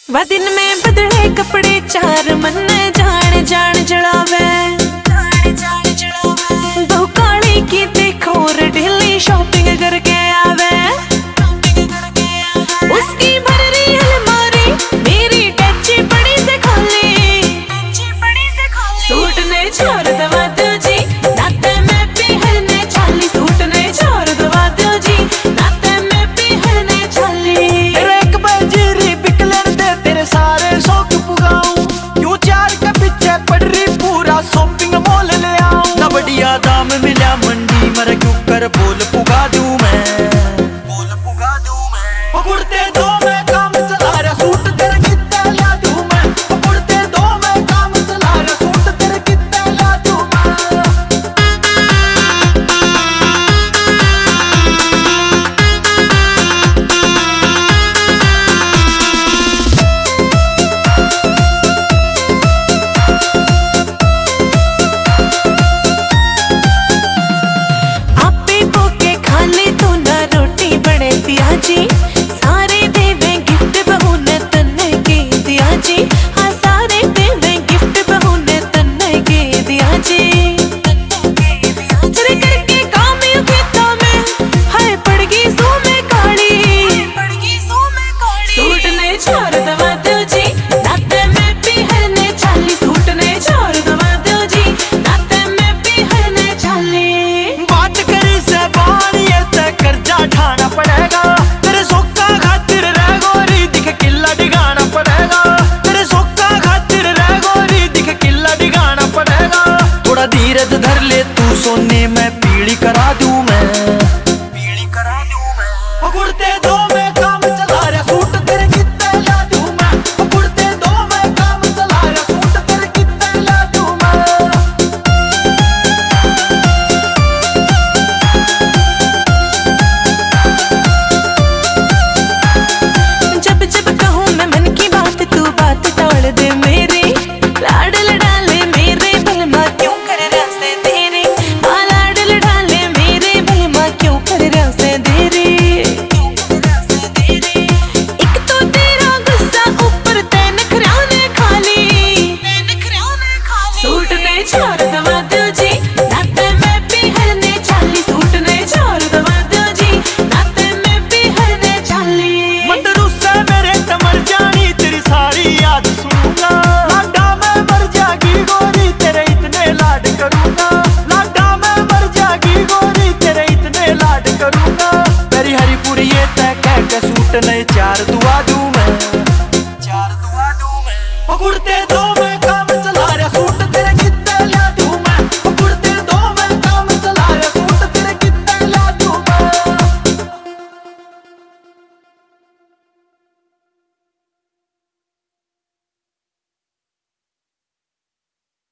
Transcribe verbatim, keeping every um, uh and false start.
वह दिन में बदले कपड़े चार मन जान जान जड़ावे दो काली की देखोर ढीली शॉपिंग करके आवे उसकी भर रही अलमारी मेरी टच्ची बड़ी से खाली सूट ने छोड़ दवा दो जी नाते में पहनने चाली सूट ने छोड़ दवा दो जी नाते में पहनने चाली तेरे एक बजरी बिकलन दे तेरे सारे शौक पुगाऊं क्यों चार के पीछे पड़ रही पूरा शॉपिंग मॉल ले आऊं ना बढ़िया दाम मिला मंडी मर क्यों कर बोल पुगा दूं मैं बोल पुगा दूं मैं कुर्ते दो मैं काम चला रहा सूट तेरे कितने ला दूं मैं कुर्ते दो मैं काम चला रहा सूट तेरे कितने ला दूं मैं आपे भूखे खाले तो ना रोटी बने दिया जी सारे देवे गिफ्ट बहू ने तन्ने के दिया जी हाँ सारे देवे गिफ्ट बहू ने तन्ने के दिया जी तेरे करके काम यू खेतों में हाय पड़ गई सो में काली सूट ने छोड़ दवा दो जी नाते में पहनने चाली सूट ने छोड़ दवा दो जी नाते में पहनने चाली बात करी से बाणिए ते कर्जा ठाना पड़ेगा तेरे सोका खातिर रह गोरी दिख किला डिगाना पड़ेगा तेरे सोका खातिर रह गोरी दिख किला डिगाना पड़ेगा थोड़ा धीरज धर ले तू सोने में पीड़ी करा